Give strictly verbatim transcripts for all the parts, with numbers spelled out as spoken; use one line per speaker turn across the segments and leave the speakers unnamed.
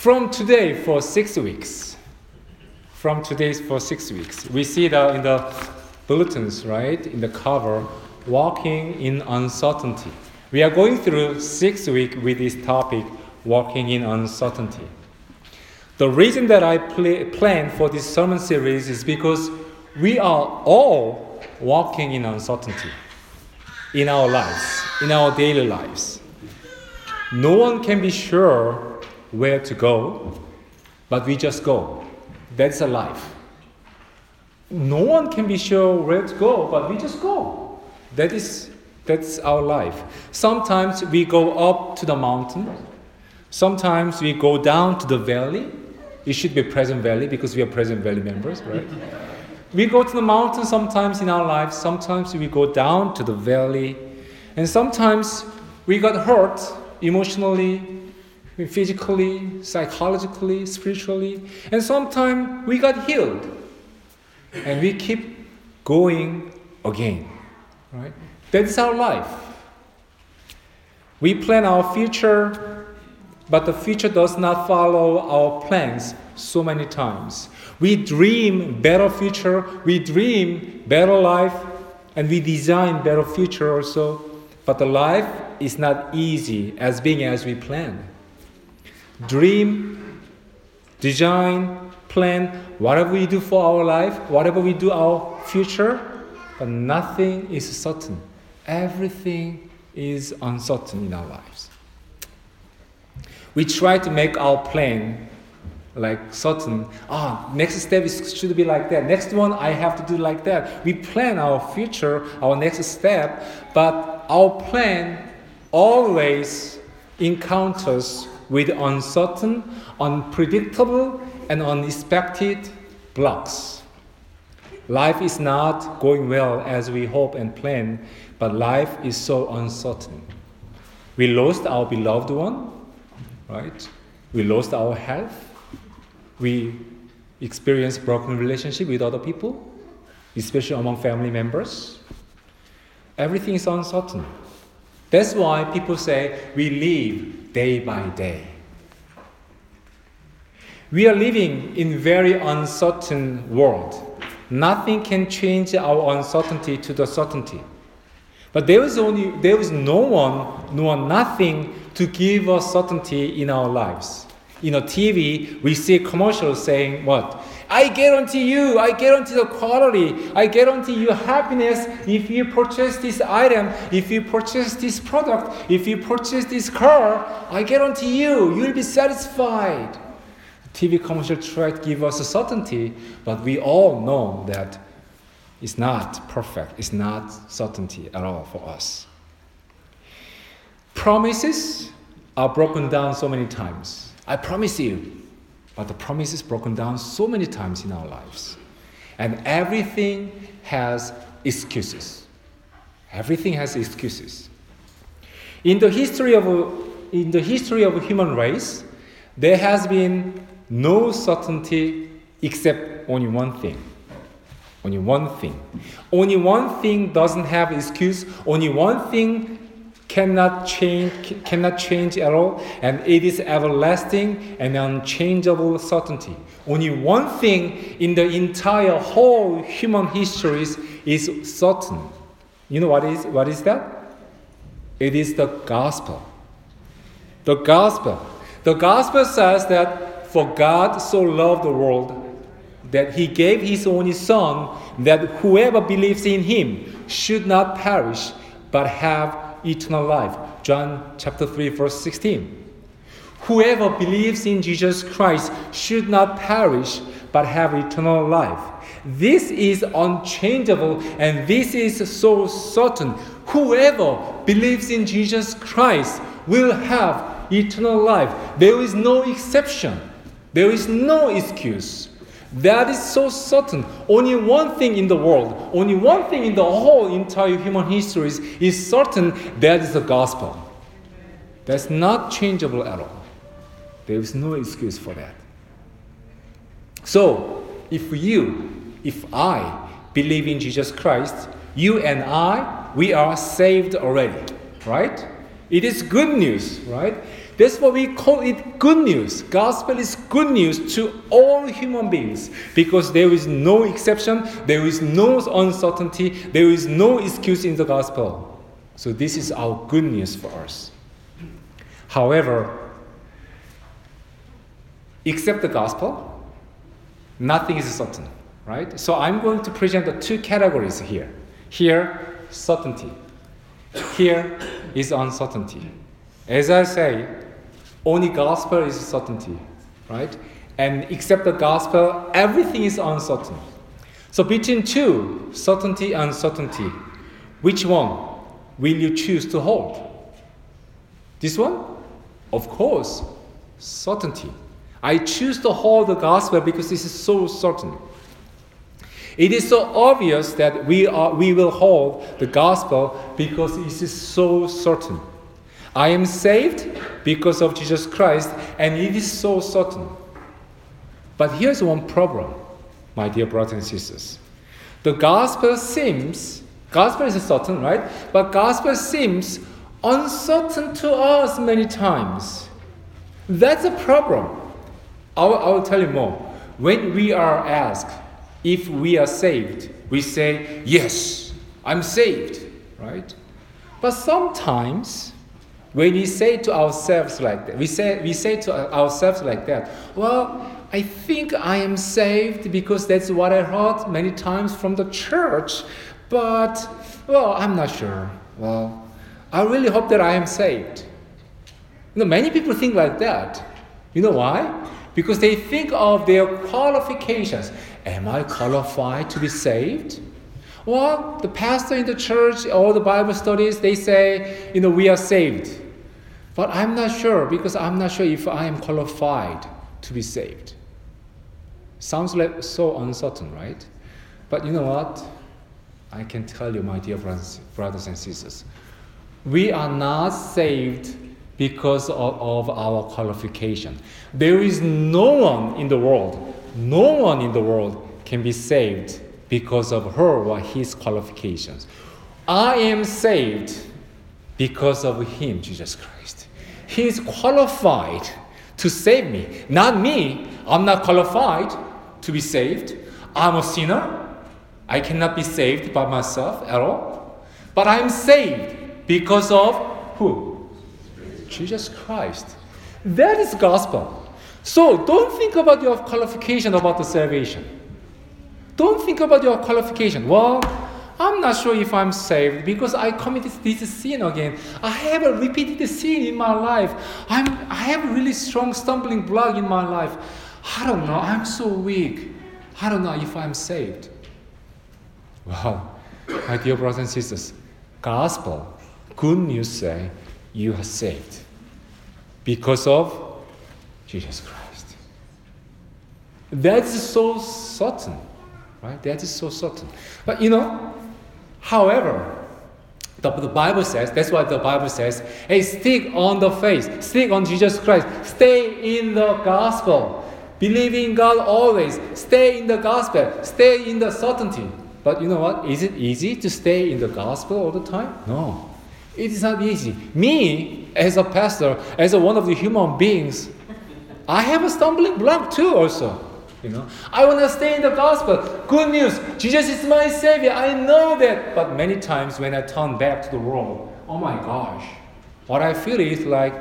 From today for six weeks, from today for six weeks, we see that in the bulletins, right, in the cover, walking in uncertainty. We are going through six weeks with this topic, walking in uncertainty. The reason that I play, plan for this sermon series is because we are all walking in uncertainty in our lives, in our daily lives. No one can be sure where to go, but we just go. That's a life. No one can be sure where to go, but we just go. That is, that's our life. Sometimes we go up to the mountain. Sometimes we go down to the valley. It should be Pleasant Valley because we are Pleasant Valley members, right? We go to the mountain sometimes in our lives. Sometimes we go down to the valley. And sometimes we got hurt emotionally, physically, psychologically, spiritually. And sometimes we got healed. And we keep going again. Right? That's our life. We plan our future, but the future does not follow our plans so many times. We dream better future, we dream better life, and we design better future also. But the life is not easy as being as we plan. Dream, design, plan, whatever we do for our life, whatever we do our future, but nothing is certain. Everything is uncertain in our lives. We try to make our plan like certain. Ah, next step is, should be like that. Next one, I have to do like that. We plan our future, our next step, but our plan always encounters with uncertain, unpredictable, and unexpected blocks. Life is not going well as we hope and plan, but life is so uncertain. We lost our beloved one, right? We lost our health. We experience broken relationship with other people, especially among family members. Everything is uncertain. That's why people say we live day by day. We are living in a very uncertain world. Nothing can change our uncertainty to the certainty. But there is only there is no one, no nothing to give us certainty in our lives. In a T V, we see commercials saying what? I guarantee you, I guarantee the quality, I guarantee you happiness if you purchase this item, if you purchase this product, if you purchase this car, I guarantee you, you'll be satisfied. T V commercial try to give us a certainty, but we all know that it's not perfect, it's not certainty at all for us. Promises are broken down so many times. I promise you. But the promise is broken down so many times in our lives. And everything has excuses. Everything has excuses. In the history of in the history of the human race, there has been no certainty except only one thing. Only one thing. Only one thing doesn't have excuse. Only one thing cannot change, cannot change at all, and it is everlasting and unchangeable certainty. Only one thing in the entire whole human history is, is certain. You know what is what is that? It is the gospel. The gospel. The gospel says that for God so loved the world that he gave his only son, that whoever believes in him should not perish but have eternal life. John chapter three, verse sixteen. Whoever believes in Jesus Christ should not perish, but have eternal life. This is unchangeable, and this is so certain. Whoever believes in Jesus Christ will have eternal life. There is no exception. There is no excuse. That is so certain. Only one thing in the world, only one thing in the whole entire human history is, is certain. That is the gospel. That's not changeable at all. There is no excuse for that. So, if you, if I believe in Jesus Christ, you and I, we are saved already, right? It is good news, right? That's why we call it good news. Gospel is good news to all human beings because there is no exception, there is no uncertainty, there is no excuse in the gospel. So this is our good news for us. However, except the gospel, nothing is certain, right? So I'm going to present the two categories here. Here, certainty. Here is uncertainty. As I say, only gospel is certainty, right? And except the gospel, everything is uncertain. So between two, certainty and uncertainty, which one will you choose to hold? This one? Of course, certainty. I choose to hold the gospel because this is so certain. It is so obvious that we are we will hold the gospel because it is so certain. I am saved because of Jesus Christ, and it is so certain. But here's one problem, my dear brothers and sisters. The gospel seems, gospel is certain, right? But gospel seems uncertain to us many times. That's a problem. I will, I will tell you more. When we are asked if we are saved, we say, yes, I'm saved, right? But sometimes, when we say to ourselves like that, we say, we say to ourselves like that, well, I think I am saved because that's what I heard many times from the church, but, well, I'm not sure. Well, I really hope that I am saved. You know, many people think like that. You know why? Because they think of their qualifications. Am I qualified to be saved? Well, the pastor in the church or the Bible studies, they say, you know, we are saved. But I'm not sure because I'm not sure if I am qualified to be saved. Sounds like so uncertain, right? But you know what? I can tell you, my dear brothers, brothers and sisters, we are not saved because of, of our qualification. There is no one in the world, no one in the world can be saved because of her or his qualifications. I am saved because of him, Jesus Christ. He is qualified to save me, not me. I'm not qualified to be saved. I'm a sinner. I cannot be saved by myself at all. But I'm saved because of who? Jesus Christ. That is gospel. So don't think about your qualification about the salvation. Don't think about your qualification. Well, I'm not sure if I'm saved because I committed this sin again. I have a repeated sin in my life. I'm, I have a really strong stumbling block in my life. I don't know. I'm so weak. I don't know if I'm saved. Well, my dear brothers and sisters, gospel, good news say you are saved because of Jesus Christ. That's so certain, right? That is so certain. But you know, however, the, the Bible says, that's why the Bible says, hey, stick on the faith, stick on Jesus Christ, stay in the gospel, believe in God always, stay in the gospel, stay in the certainty. But you know what? Is it easy to stay in the gospel all the time? No. It is not easy. Me, as a pastor, as a one of the human beings, I have a stumbling block too also. You know, I want to stay in the gospel. Good news. Jesus is my Savior. I know that. But many times when I turn back to the world, oh my gosh, what I feel is like,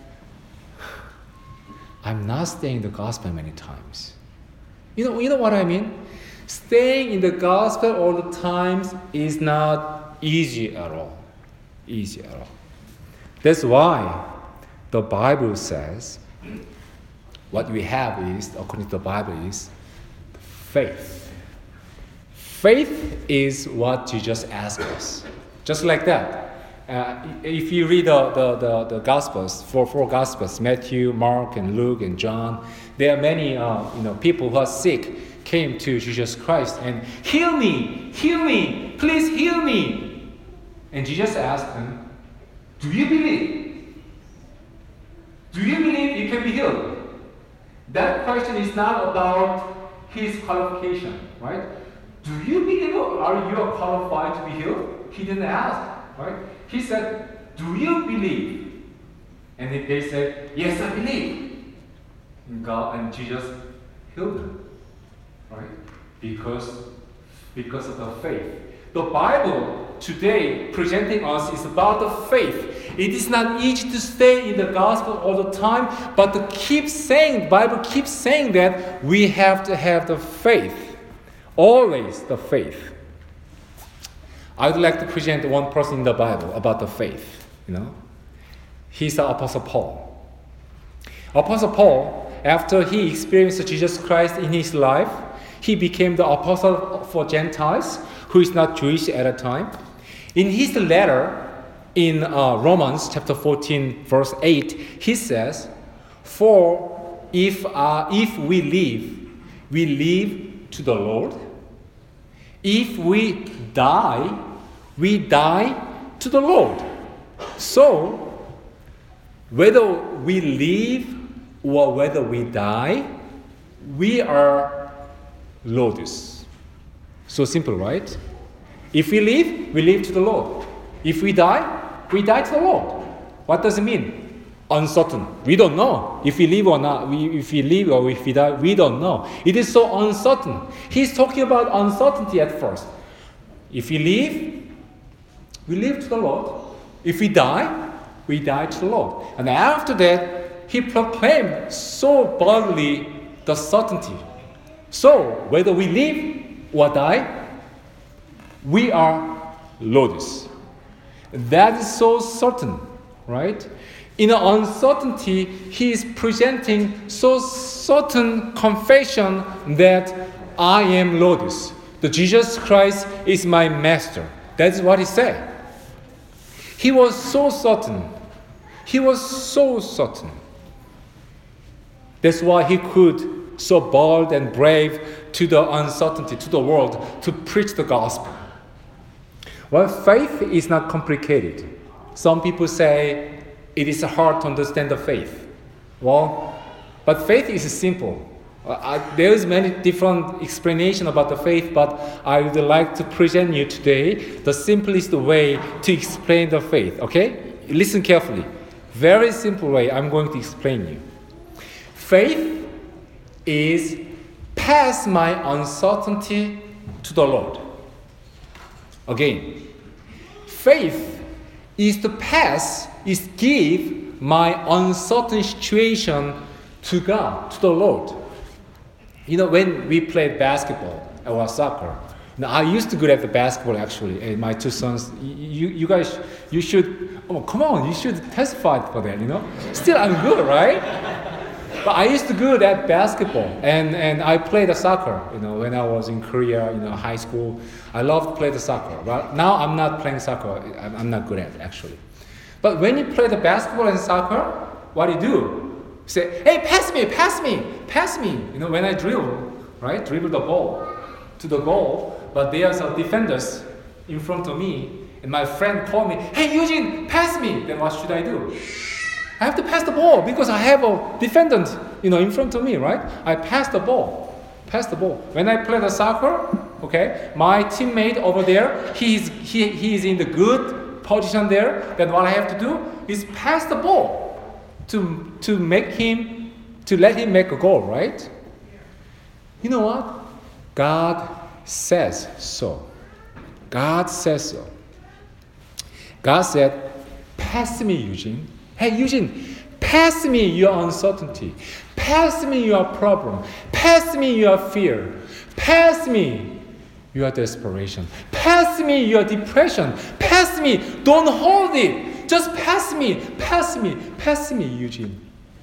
I'm not staying in the gospel many times. You know, you know what I mean? Staying in the gospel all the times is not easy at all. Easy at all. That's why the Bible says what we have is, according to the Bible, is faith. Faith is what Jesus asked us. Just like that. Uh, if you read the, the, the, the Gospels, four, four Gospels, Matthew, Mark, and Luke, and John, there are many uh, you know, people who are sick came to Jesus Christ and, heal me, heal me, please heal me. And Jesus asked them, do you believe? Do you believe you can be healed? That question is not about his qualification, right? Do you believe, are you qualified to be healed? He didn't ask, right? He said, do you believe? And if they say, yes, I believe, and God and Jesus healed them, right? Because, because of the faith. The Bible today presenting us is about the faith. It is not easy to stay in the gospel all the time, but to keep saying, the Bible keeps saying that we have to have the faith. Always the faith. I would like to present one person in the Bible about the faith. You know, he's the Apostle Paul. Apostle Paul, after he experienced Jesus Christ in his life, he became the apostle for Gentiles, who is not Jewish at a time. In his letter in uh, Romans chapter fourteen, verse eight, he says, "For if uh, if we live, we live to the Lord. If we die, we die to the Lord. So, whether we live or whether we die, we are Lord's." So simple, right? If we live, we live to the Lord. If we die, we die to the Lord. What does it mean? Uncertain. We don't know if we live or not. We, if we live or if we die, we don't know. It is so uncertain. He's talking about uncertainty at first. If we live, we live to the Lord. If we die, we die to the Lord. And after that, he proclaimed so boldly the certainty. So, whether we live or die, we are Lord's. That is so certain, right? In the uncertainty, he is presenting so certain confession that I am Lord's. The Jesus Christ is my master. That is what he said. He was so certain. He was so certain. That's why he could so bold and brave to the uncertainty, to the world, to preach the gospel. Well, faith is not complicated. Some people say it is hard to understand the faith. Well, but faith is simple. Uh, I, there is many different explanations about the faith, but I would like to present you today the simplest way to explain the faith. Okay? Listen carefully. Very simple way I'm going to explain you. Faith is pass my uncertainty to the Lord. Again, faith is to pass, is give my uncertain situation to God, to the Lord. You know, when we played basketball or soccer, now I used to good at the basketball actually, and my two sons, you you guys, you should, oh come on, you should testify for that, you know. Still I'm good, right? But I used to good at basketball, and, and I played the soccer, you know, when I was in Korea, you know, high school. I loved to play the soccer. But now I'm not playing soccer. I'm, I'm not good at it, actually. But when you play the basketball and soccer, what do you do? You say, hey, pass me, pass me, pass me. You know, when I dribble, right, dribble the ball to the goal, but there are some defenders in front of me, and my friend called me, hey, Eugene, pass me. Then what should I do? I have to pass the ball because I have a defendant, you know, in front of me, right? I pass the ball, pass the ball. When I play the soccer, okay, my teammate over there, he's he he's in the good position there. Then what I have to do is pass the ball to to make him to let him make a goal, right? You know what? God says so. God says so. God said, "Pass me, Eugene." Hey, Eugene, pass me your uncertainty. Pass me your problem. Pass me your fear. Pass me your desperation. Pass me your depression. Pass me. Don't hold it. Just pass me. Pass me. Pass me, Eugene.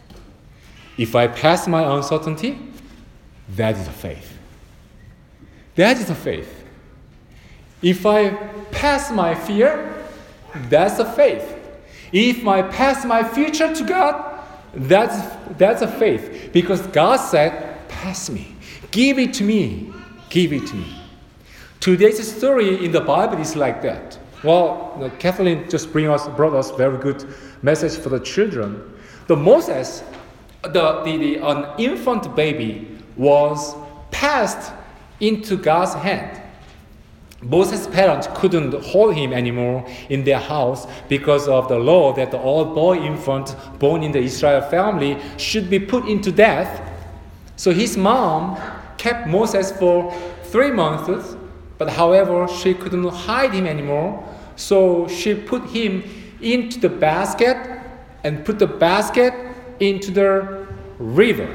If I pass my uncertainty, that is a faith. That is a faith. If I pass my fear, that's a faith. If I pass my future to God, that's, that's a faith. Because God said, pass me. Give it to me. Give it to me. Today's story in the Bible is like that. Well, you know, Kathleen just bring us, brought us very good message for the children. The Moses, the, the, the an infant baby was passed into God's hand. Moses' parents couldn't hold him anymore in their house because of the law that the old boy infant born in the Israel family should be put into death. So his mom kept Moses for three months, but however, she couldn't hide him anymore. So she put him into the basket and put the basket into the river.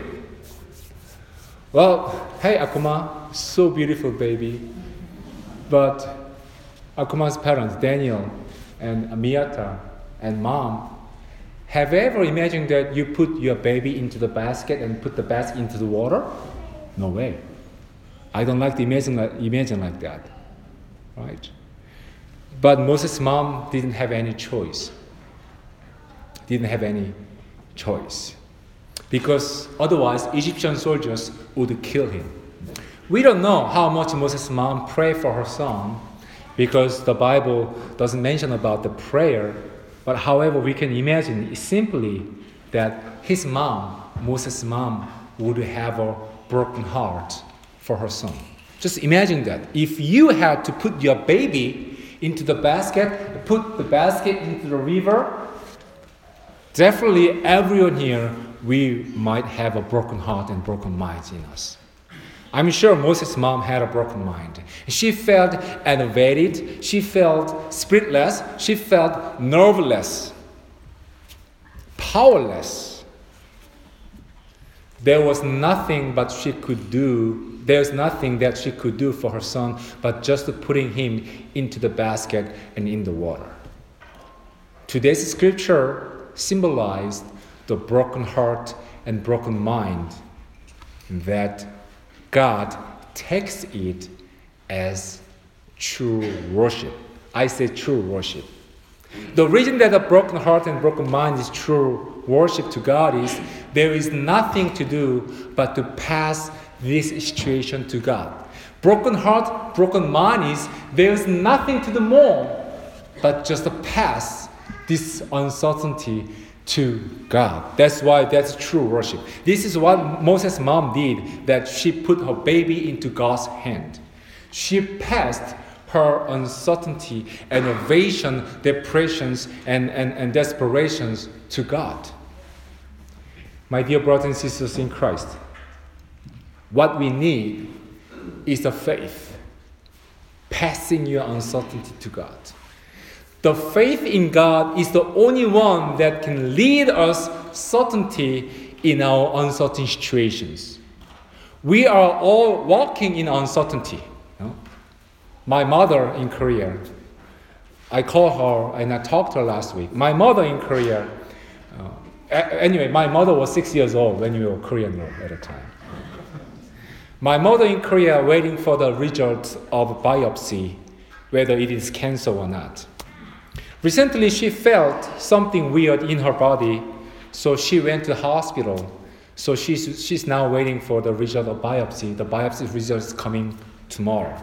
Well, hey Akuma, so beautiful baby. But Akuma's parents, Daniel and Amiyata and mom, have you ever imagined that you put your baby into the basket and put the basket into the water? No way. I don't like to imagine, imagine like that. Right? But Moses' mom didn't have any choice. Didn't have any choice. Because otherwise, Egyptian soldiers would kill him. We don't know how much Moses' mom prayed for her son because the Bible doesn't mention about the prayer. But however, we can imagine simply that his mom, Moses' mom, would have a broken heart for her son. Just imagine that. If you had to put your baby into the basket, put the basket into the river, definitely everyone here, we might have a broken heart and broken minds in us. I'm sure Moses' mom had a broken mind. She felt elevated. She felt spiritless. She felt nerveless, powerless. There was nothing but she could do. There's nothing that she could do for her son but just putting him into the basket and in the water. Today's scripture symbolized the broken heart and broken mind that God takes it as true worship. I say true worship. The reason that a broken heart and broken mind is true worship to God is there is nothing to do but to pass this situation to God. Broken heart, broken mind is there is nothing to do more but just to pass this uncertainty to God. That's why that's true worship. This is what Moses' mom did, that she put her baby into God's hand. She passed her uncertainty, innovation, depressions, and, and, and desperations to God. My dear brothers and sisters in Christ, what we need is the faith, passing your uncertainty to God. The faith in God is the only one that can lead us certainty in our uncertain situations. We are all walking in uncertainty. You know? My mother in Korea, I called her and I talked to her last week. My mother in Korea, uh, anyway, my mother was six years old when we were Korean at the time. My mother in Korea waiting for the result of biopsy, whether it is cancer or not. Recently, she felt something weird in her body, so she went to the hospital. So she's, she's now waiting for the result of biopsy. The biopsy result is coming tomorrow.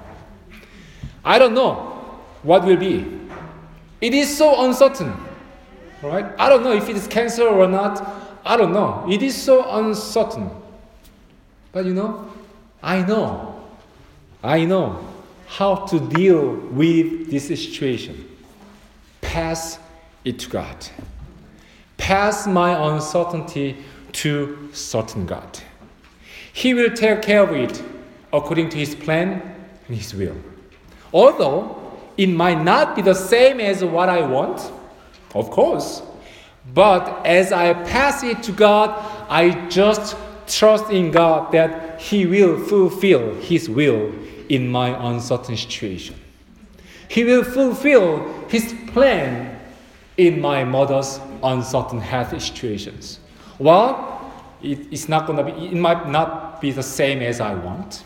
I don't know what will be. It is so uncertain, right? I don't know if it is cancer or not. I don't know. It is so uncertain. But you know, I know. I know how to deal with this situation. Pass it to God. Pass my uncertainty to certain God. He will take care of it according to His plan and His will. Although it might not be the same as what I want, of course, but as I pass it to God, I just trust in God that He will fulfill His will in my uncertain situation. He will fulfill His plan in my mother's uncertain health situations. Well, it, it's not gonna be. It might not be the same as I want.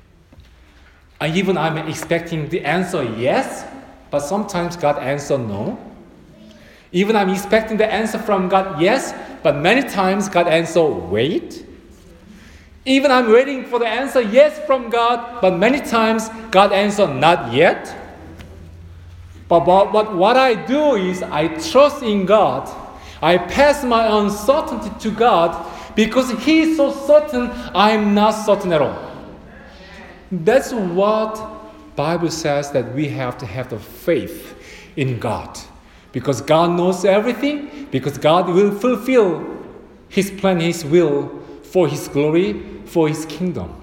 And even I'm expecting the answer yes, but sometimes God answer no. Even I'm expecting the answer from God yes, but many times God answer wait. Even I'm waiting for the answer yes from God, but many times God answer not yet. But, but, but what I do is I trust in God. I pass my uncertainty to God because He is so certain, I am not certain at all. That's what Bible says that we have to have the faith in God. Because God knows everything, because God will fulfill His plan, His will for His glory, for His kingdom.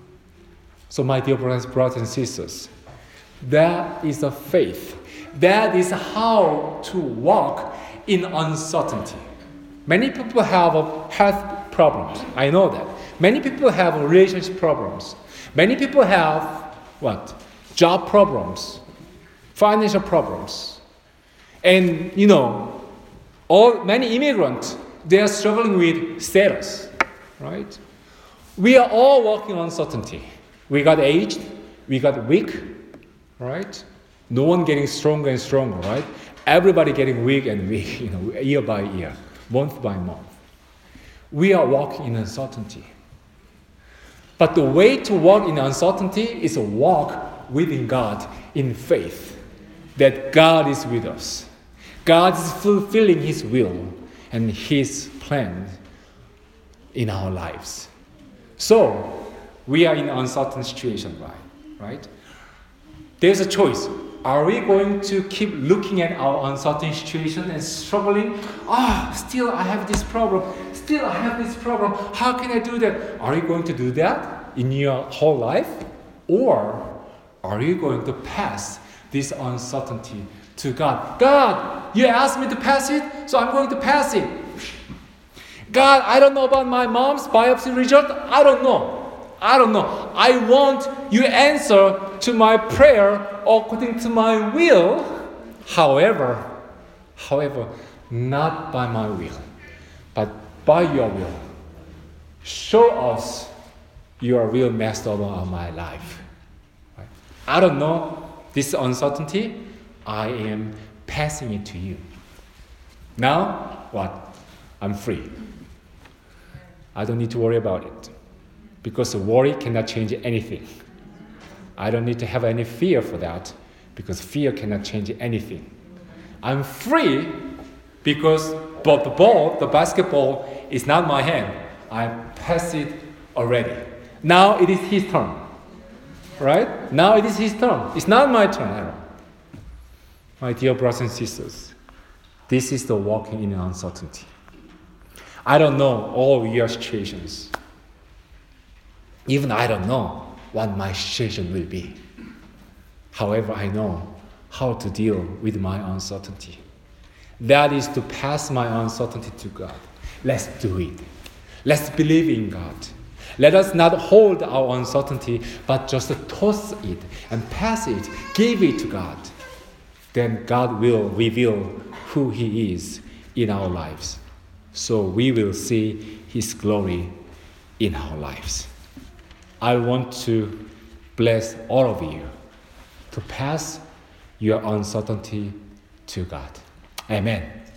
So my dear brothers, brothers and sisters, that is a faith. That is how to walk in uncertainty. Many people have health problems. I know that. Many people have relationship problems. Many people have what? Job problems, financial problems. And you know, all many immigrants, they are struggling with status, right? We are all walking on uncertainty. We got aged, we got weak, right? No one getting stronger and stronger, right? Everybody getting weak and weak, you know, year by year, month by month. We are walking in uncertainty. But the way to walk in uncertainty is a walk within God in faith that God is with us. God is fulfilling His will and His plan in our lives. So, we are in an uncertain situation, right? Right? There's a choice. Are we going to keep looking at our uncertain situation and struggling? Ah, oh, still I have this problem. Still I have this problem. How can I do that? Are you going to do that in your whole life? Or are you going to pass this uncertainty to God? God, you asked me to pass it, so I'm going to pass it. God, I don't know about my mom's biopsy result. I don't know. I don't know. I want you answer to my prayer according to my will. However, however, not by my will, but by your will. Show us your real master of my life. Right? I don't know this uncertainty. I am passing it to you. Now, what? I'm free. I don't need to worry about it. Because worry cannot change anything. I don't need to have any fear for that, because fear cannot change anything. I'm free because but the ball, the basketball, is not my hand. I passed it already. Now it is his turn. Right? Now it is his turn. It's not my turn at all. My dear brothers and sisters, this is the walking in uncertainty. I don't know all your situations. Even I don't know what my situation will be. However, I know how to deal with my uncertainty. That is to pass my uncertainty to God. Let's do it. Let's believe in God. Let us not hold our uncertainty, but just toss it and pass it, give it to God. Then God will reveal who He is in our lives. So we will see His glory in our lives. I want to bless all of you to pass your uncertainty to God. Amen.